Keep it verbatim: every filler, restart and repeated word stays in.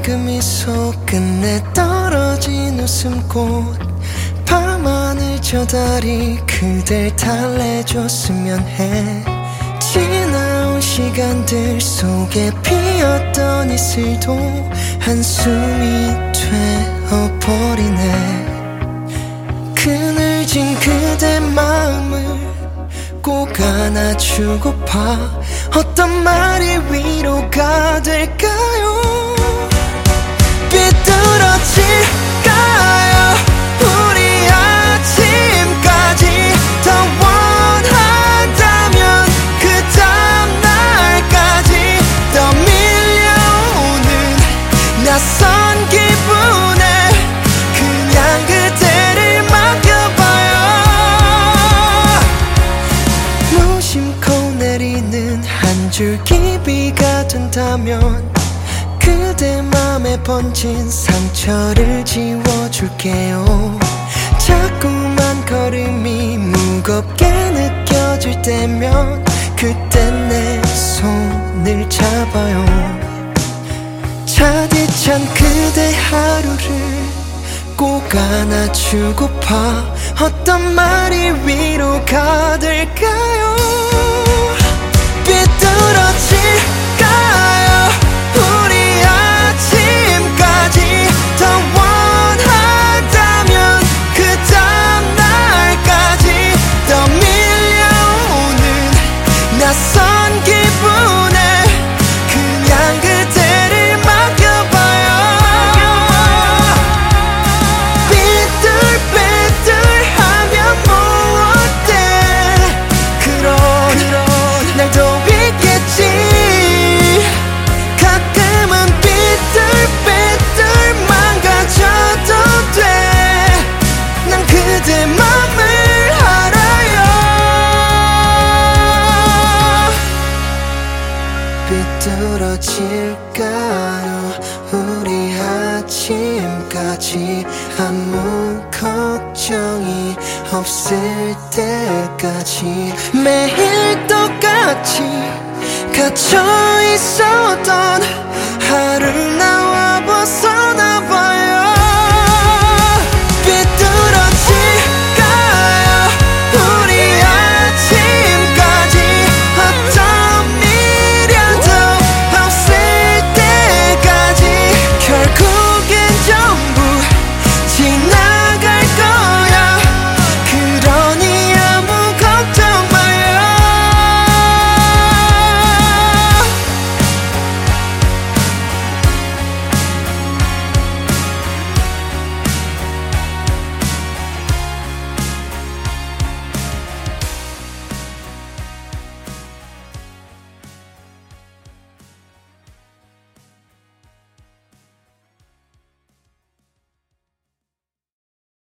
그 미소 끝내 떨어진 웃음꽃 밤하늘 저 달이 그댈 달래줬으면 해. 지나온 시간들 속에 피었던 이슬도 한숨이 되어버리네. 그늘진 그대 마음을 꼭 안아주고파. 어떤 말이 위로가 될까요? 삐뚤어질까요? 우리 아침까지 더 원한다면 그 다음날까지 더 밀려오는 낯선 기분에 그냥 그대를 맡겨봐요. 무심코 내리는 한 줄기 비가 된다면 그대 맘에 번진 상처를 지워줄게요. 자꾸만 걸음이 무겁게 느껴질 때면 그때 내 손을 잡아요. 차디찬 그대 하루를 꼭 안아주고파. 어떤 말이 위로가 될까요? 삐뚤어질까요? 우리 아침까지 더 원한다면 그 다음날까지 더 밀려오는 낯선 기분에 그냥 그대를 맡겨봐요. 삐뚤삐뚤하면 뭐 어때? 그런 날도 있겠지. 가끔은 삐뚤삐뚤 망가져도 돼. 난 그대 맘을 알아요. 삐뚤어질까요? 우리 아침까지 아무 걱정이 없을 때까지 매일 똑같이 갇혀 있었던